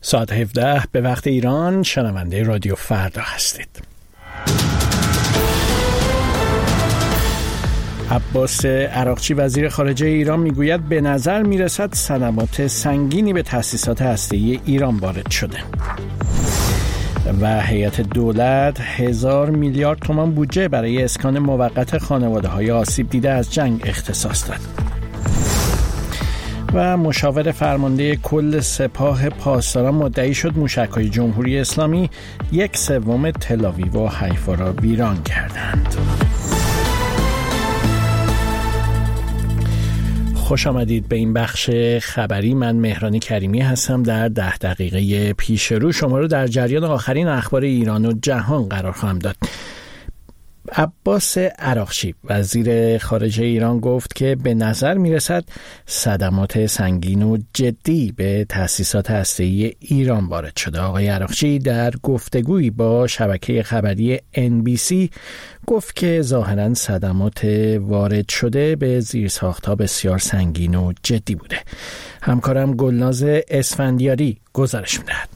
ساعت 17 به وقت ایران، شنونده رادیو فردا هستید. عباس عراقچی وزیر خارجه ایران میگوید به نظر میرسد صدمات سنگینی به تأسیسات هسته‌ای ایران وارد شده. و هیئت دولت 1000 میلیارد تومان بودجه برای اسکان موقت خانواده‌های آسیب دیده از جنگ اختصاص داد. و مشاور فرمانده کل سپاه پاسداران مدعی شد موشک‌های جمهوری اسلامی 1/3 تل‌آویو و حیفا را ویران کردند. خوش آمدید به این بخش خبری. من مهران کریمی هستم. در 10 دقیقه پیش رو شما رو در جریان آخرین اخبار ایران و جهان قرار خواهم داد. عباس عراقچی وزیر خارجه ایران گفت که به نظر میرسد صدمات سنگین و جدی به تأسیسات هسته‌ای ایران وارد شده. آقای عراقچی در گفتگویی با شبکه خبری NBC گفت که ظاهراً صدمات وارد شده به زیرساخت‌ها بسیار سنگین و جدی بوده. همکارم گلناز اسفندیاری گزارش می‌دهد.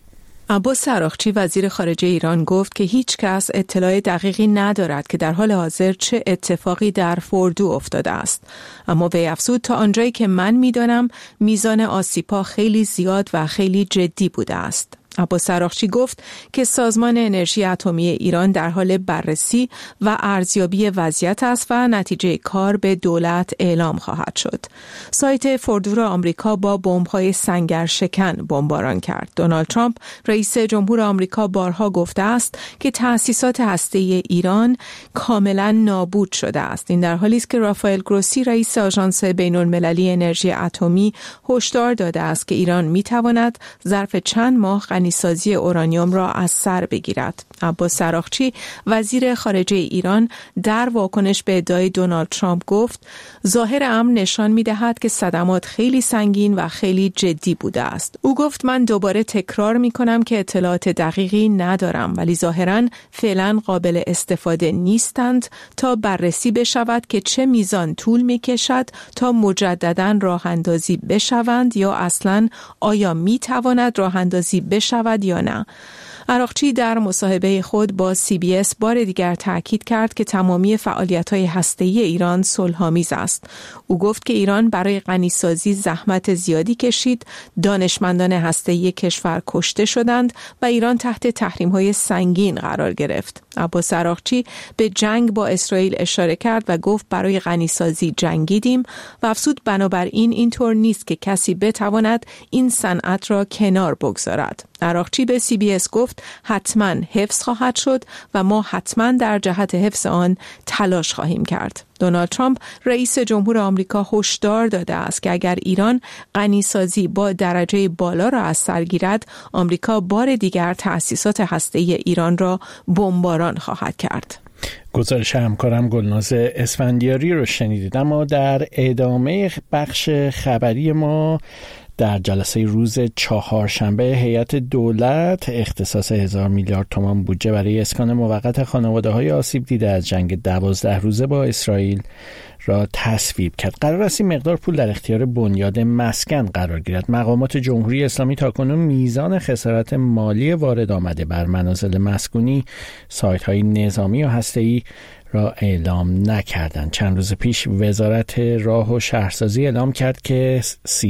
عباس عراقچی وزیر خارجه ایران گفت که هیچ کس اطلاع دقیقی ندارد که در حال حاضر چه اتفاقی در فوردو افتاده است. اما وی افزود تا آنجایی که من می‌دانم میزان آسیب‌ها خیلی زیاد و خیلی جدی بوده است. عباس عراقچی گفت که سازمان انرژی اتمی ایران در حال بررسی و ارزیابی وضعیت است و نتیجه کار به دولت اعلام خواهد شد. سایت فوردو را آمریکا با بمب‌های سنگرشکن بمباران کرد. دونالد ترامپ رئیس جمهور آمریکا بارها گفته است که تأسیسات هسته‌ای ایران کاملا نابود شده است. این در حالی است که رافائل گروسی رئیس آژانس بین‌المللی انرژی اتمی هشدار داده است که ایران می‌تواند ظرف چند ماه سازی اورانیوم را از سر بگیرد. عباس عراقچی وزیر خارجه ایران در واکنش به ادعای دونالد ترامپ گفت ظاهر امر نشان می‌دهد که صدمات خیلی سنگین و خیلی جدی بوده است. او گفت من دوباره تکرار می‌کنم که اطلاعات دقیقی ندارم ولی ظاهراً فعلا قابل استفاده نیستند تا بررسی بشود که چه میزان طول می‌کشد تا مجدداً راه‌اندازی بشوند یا اصلاً آیا می‌تواند راه‌اندازی بشود یا نه. عراقچی در مصاحبه خود با CBS بار دیگر تأکید کرد که تمامی فعالیت‌های هسته‌ای ایران صلح‌آمیز است. او گفت که ایران برای غنیسازی زحمت زیادی کشید، دانشمندان هسته‌ای کشور کشته شدند و ایران تحت تحریم‌های سنگین قرار گرفت. عباس عراقچی به جنگ با اسرائیل اشاره کرد و گفت برای غنیسازی جنگیدیم و افزود بنابراین اینطور نیست که کسی بتواند این صنعت را کنار بگذارد. عراقچی به CBS گفت حتما حفظ خواهد شد و ما حتما در جهت حفظ آن تلاش خواهیم کرد. دونالد ترامپ رئیس جمهور آمریکا هشدار داده است که اگر ایران غنیسازی با درجه بالا را از سر گیرد، آمریکا بار دیگر تأسیسات هسته‌ای ایران را بمباران خواهد کرد. گزارش همکارم گلناز اسفندیاری رو شنیدید. اما در ادامه بخش خبری ما در جلسه روز چهارشنبه هیئت دولت اختصاص 1000 میلیارد تومان بودجه برای اسکان موقت خانواده‌های آسیب دیده از جنگ 12 روزه با اسرائیل را تصویب کرد. قرار است این مقدار پول در اختیار بنیاد مسکن قرار گیرد. مقامات جمهوری اسلامی تاکنون میزان خسارت مالی وارد آمده بر منازل مسکونی، سایت‌های نظامی و هسته‌ای را اعلام نکردند. چند روز پیش وزارت راه و شهرسازی اعلام کرد که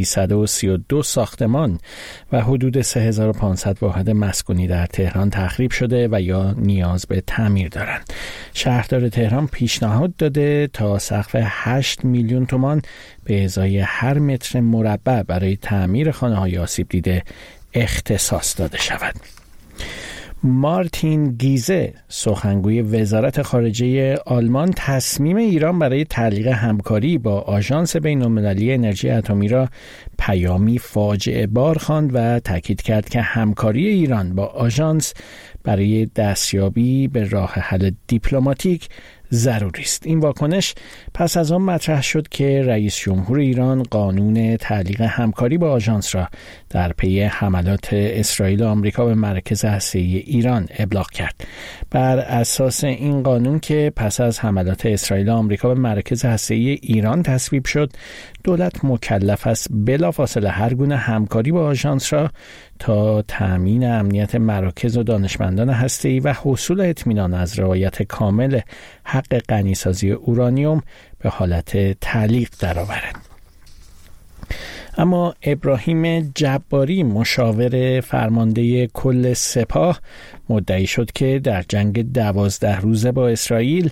332 ساختمان و حدود 3500 واحد مسکونی در تهران تخریب شده و یا نیاز به تعمیر دارند. شهردار تهران پیشنهاد داده تا سقف 8 میلیون تومان به ازای هر متر مربع برای تعمیر خانه‌های آسیب دیده اختصاص داده شود. مارتین گیزه سخنگوی وزارت خارجه آلمان تصمیم ایران برای تعلیق همکاری با آژانس بین‌المللی انرژی اتمی را پیامی فاجعه بار خواند و تاکید کرد که همکاری ایران با آژانس برای دستیابی به راه حل دیپلماتیک ضروری است. این واکنش پس از آن مطرح شد که رئیس جمهور ایران قانون تعلیق همکاری با آژانس را در پی حملات اسرائیل و آمریکا به مراکز هسته‌ای ایران ابلاغ کرد. بر اساس این قانون که پس از حملات اسرائیل و آمریکا به مراکز هسته‌ای ایران تصویب شد، دولت مکلف است بلا بلافاصله هر گونه همکاری با آژانس را تا تأمین امنیت مراکز و دانشمندان هسته‌ای و حصول اطمینان از رعایت کامل حق غنیسازی اورانیوم به حالت تعلیق درآورد. اما ابراهیم جباری مشاور فرمانده کل سپاه مدعی شد که در جنگ 12 روزه با اسرائیل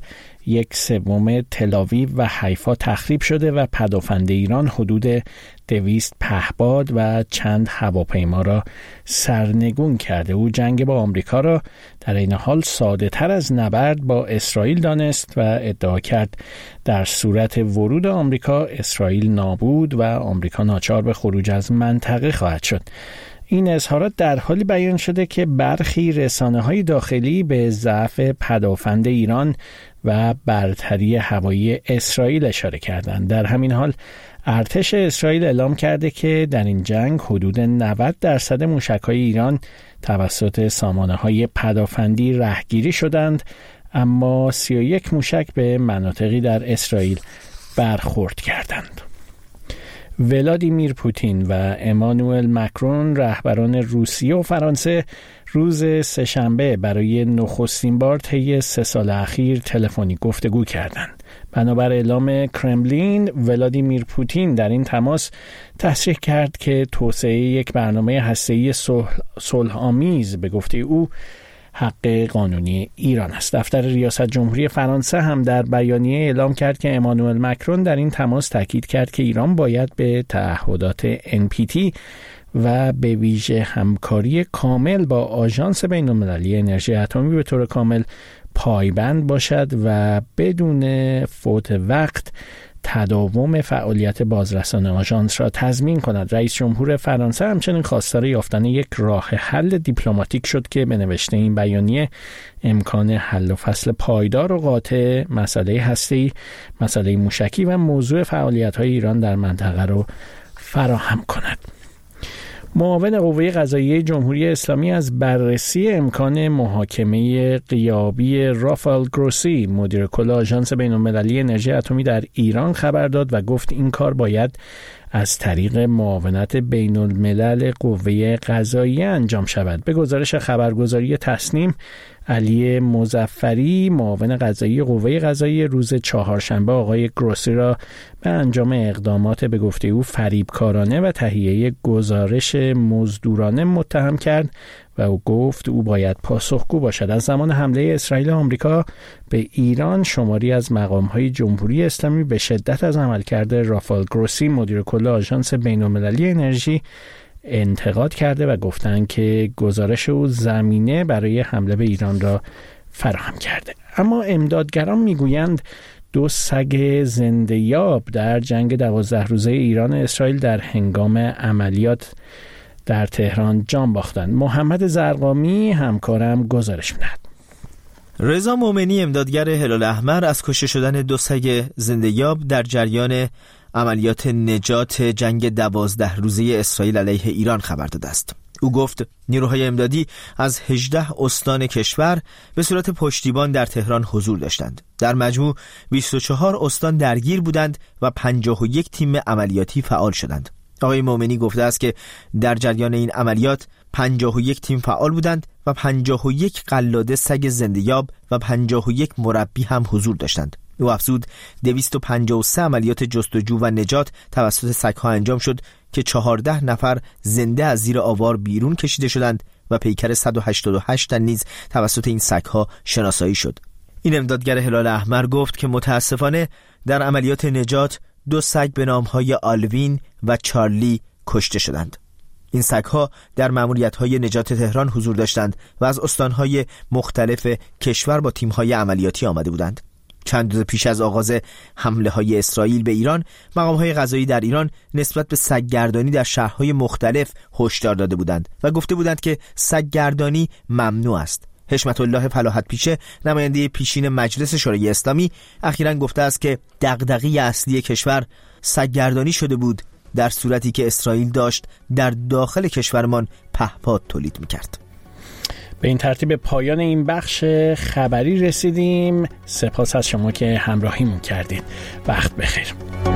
1/3 تل‌آویو و حیفا تخریب شده و پدافند ایران حدود 200 پهپاد و چند هواپیما را سرنگون کرده. او جنگ با آمریکا را در این حال ساده تر از نبرد با اسرائیل دانست و ادعا کرد در صورت ورود آمریکا اسرائیل نابود و آمریکا ناچار به خروج از منطقه خواهد شد. این اظهارات در حالی بیان شده که برخی رسانه‌های داخلی به ضعف پدافند ایران و برتری هوایی اسرائیل اشاره کردند. در همین حال ارتش اسرائیل اعلام کرده که در این جنگ حدود 90% موشک‌های ایران توسط سامانه‌های پدافندی رهگیری شدند، اما 31 موشک به مناطقی در اسرائیل برخورد کردند. ولادیمیر پوتین و امانوئل مکرون رهبران روسیه و فرانسه روز سه‌شنبه برای نخستین بار طی 3 سال اخیر تلفنی گفتگو کردند. بنابر اعلام کرملین، ولادیمیر پوتین در این تماس تصریح کرد که توسعه یک برنامه هسته‌ای صلح‌آمیز به گفته او حق قانونی ایران است. دفتر ریاست جمهوری فرانسه هم در بیانیه اعلام کرد که امانوئل مکرون در این تماس تاکید کرد که ایران باید به تعهدات NPT و به ویژه همکاری کامل با آژانس بین‌المللی انرژی اتمی به طور کامل پایبند باشد و بدون فوت وقت تداوم فعالیت بازرسان آژانس را تضمین کند. رئیس جمهور فرانسه همچنین خواستار یافتن یک راه حل دیپلماتیک شد که به نوشته این بیانیه امکان حل و فصل پایدار و قاطع مسئله هسته‌ای، مسئله موشکی و موضوع فعالیت‌های ایران در منطقه را فراهم کند. معاون قوه قضاییه جمهوری اسلامی از بررسی امکان محاکمه غیابی رافائل گروسی مدیر کل آژانس بین‌المللی انرژی اتمی در ایران خبر داد و گفت این کار باید از طریق معاونت بین‌الملل قوه قضاییه انجام شود. به گزارش خبرگزاری تسنیم، علی مظفری معاون قضایی قوه قضاییه روز چهارشنبه آقای گروسی را به انجام اقدامات به گفته او فریبکارانه و تهیه گزارش مزدورانه متهم کرد و او گفت او باید پاسخگو باشد. از زمان حمله اسرائیل آمریکا به ایران شماری از مقام‌های جمهوری اسلامی به شدت از عملکرد رافائل گروسی مدیر کل آژانس بین‌المللی انرژی انتقاد کرده و گفتند که گزارش او زمینه برای حمله به ایران را فراهم کرده. اما امدادگران میگویند 2 سگ زنده‌یاب در جنگ 12 روزه ایران و اسرائیل در هنگام عملیات در تهران جان باختند. محمد زرقامی همکارم گزارش می‌دهد. رضا مومنی امدادگر هلال احمر از کشته شدن 2 سگ زنده‌یاب در جریان عملیات نجات جنگ 12 روزه اسرائیل علیه ایران خبر داده است. او گفت نیروهای امدادی از 18 استان کشور به صورت پشتیبان در تهران حضور داشتند. در مجموع 24 استان درگیر بودند و 51 تیم عملیاتی فعال شدند. آقای مومنی گفته است که در جریان این عملیات 51 تیم فعال بودند و 51 قلاده سگ زنده‌یاب و 51 مربی هم حضور داشتند. او افزود 253 عملیات جستجو و نجات توسط سگ‌ها انجام شد که 14 نفر زنده از زیر آوار بیرون کشیده شدند و پیکر 188 تن نیز توسط این سگ‌ها شناسایی شد. این امدادگر هلال احمر گفت که متاسفانه در عملیات نجات 2 سگ به نام‌های آلوین و چارلی کشته شدند. این سگ‌ها در مأموریت‌های نجات تهران حضور داشتند و از استان‌های مختلف کشور با تیم‌های عملیاتی آمده بودند. چند روز پیش از آغاز حمله‌های اسرائیل به ایران، مقام‌های قضایی در ایران نسبت به سگ‌گردانی در شهرهای مختلف هشدار داده بودند و گفته بودند که سگ‌گردانی ممنوع است. حشمت الله فلاحت پیشه، نماینده پیشین مجلس شورای اسلامی، اخیراً گفته است که دغدغه اصلی کشور سگ‌گردانی شده بود در صورتی که اسرائیل داشت در داخل کشورمان پهپاد تولید می‌کرد. به این ترتیب پایان این بخش خبری رسیدیم. سپاس از شما که همراهیمون کردید. وقت بخیر.